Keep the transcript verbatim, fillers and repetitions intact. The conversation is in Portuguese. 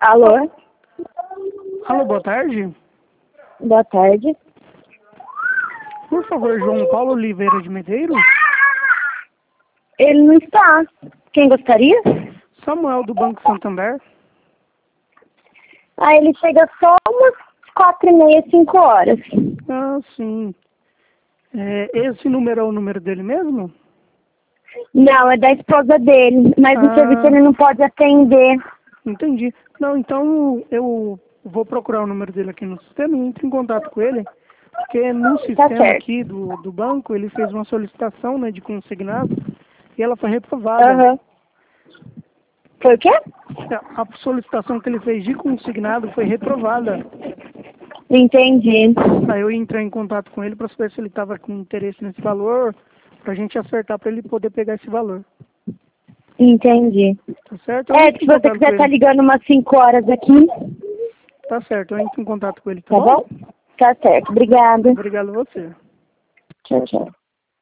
Alô? Alô, boa tarde. Boa tarde. Por favor, João Paulo Oliveira de Medeiros? Ele não está. Quem gostaria? Samuel, do Banco Santander. Ah, ele chega só umas quatro e meia, cinco horas. Ah, sim. É, esse número é o número dele mesmo? Não, é da esposa dele, mas Ah, o serviço ele não pode atender. entendi. Não, então eu vou procurar o número dele aqui no sistema e entro em contato com ele, porque no Tá sistema certo. aqui do, do banco ele fez uma solicitação, né, de consignado e ela foi reprovada. Aham. Foi o quê? A solicitação que ele fez de consignado foi reprovada. Entendi. Aí eu entrei em contato com ele para saber se ele estava com interesse nesse valor, para a gente acertar para ele poder pegar esse valor. Entendi. Tá certo? Eu É, entro se em você contato com quiser estar ele. ligando umas cinco horas aqui, Tá certo, eu entro em contato com ele, tá tá bom? bom? Tá certo. Obrigada. Obrigado a você. Tchau, tchau.